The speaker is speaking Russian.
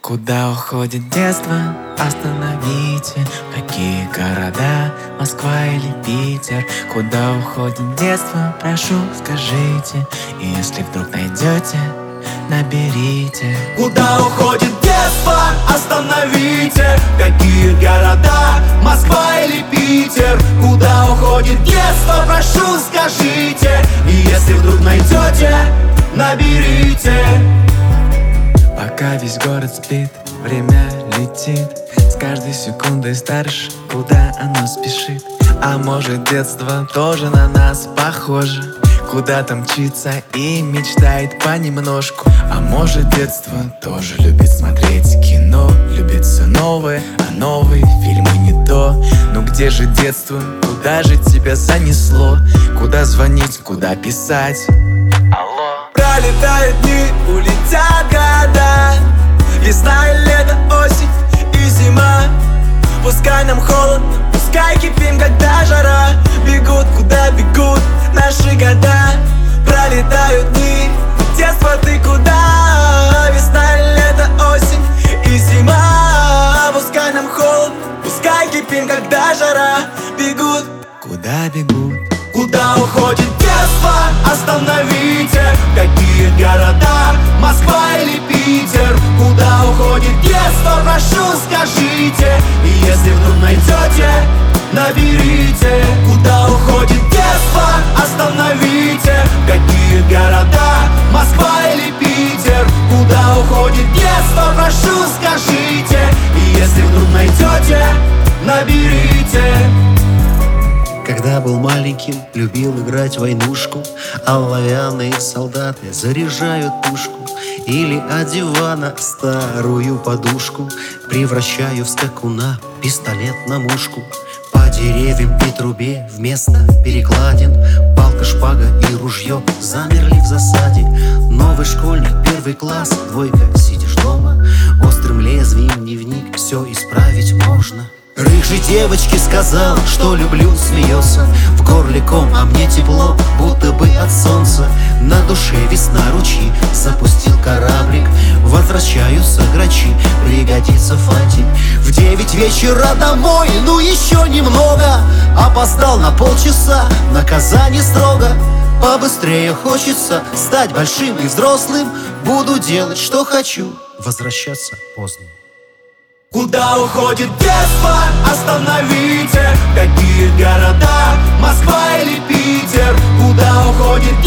Куда уходит детство? Остановите. Какие города? Москва или Питер? Куда уходит детство? Прошу, скажите. И если вдруг найдете, наберите. Куда уходит детство? Остановите. Какие города? Москва или Питер? Куда уходит детство? Прошу, скажите. И если вдруг найдете, наберите. Пока весь город спит, время летит. С каждой секундой старше, куда оно спешит. А может, детство тоже на нас похоже? Куда-то мчится и мечтает понемножку. А может, детство тоже любит смотреть кино, любит все новое, а новые фильмы не то. Ну где же детство? Куда же тебя занесло? Куда звонить, куда писать? Алло. Пролетают дни, улетят года. Весна и лето, осень и зима. Пускай нам холодно, пускай кипим, когда жара. Бегут, куда бегут наши года. Пролетают дни, детство, ты куда? Весна и лето, осень и зима. Пускай нам холодно, пускай кипим, когда жара. Бегут, куда бегут? Куда уходит детство? Остановите. Какие города? Москва или Питер? Куда уходит детство? Прошу, скажите. И если вдруг найдете, наберите. Куда уходит детство? Остановите. Какие города? Москва или Питер? Куда уходит детство? Прошу, скажите. И если вдруг найдете, наберите. Когда был маленьким, любил играть в войнушку, а оловянные солдаты заряжают пушку. Или от дивана старую подушку превращаю в скакуна, пистолет на мушку. По деревьям и трубе вместо перекладин палка, шпага и ружье замерли в засаде. Новый школьник, первый класс, двойка, сидишь дома. Острым лезвием дневник, все исправить можно. Рыжей девочке сказал, что люблю, смеется. В горле ком, а мне тепло, будто бы от солнца. На душе весна, ручьи, запустил кораблик. Возвращаются грачи, пригодится фантик. В 9 вечера домой, ну еще немного. Опоздал на полчаса, наказание строго. Побыстрее хочется стать большим и взрослым. Буду делать, что хочу, возвращаться поздно. Куда уходит детство? Остановите. Какие города? Москва или Питер? Куда уходит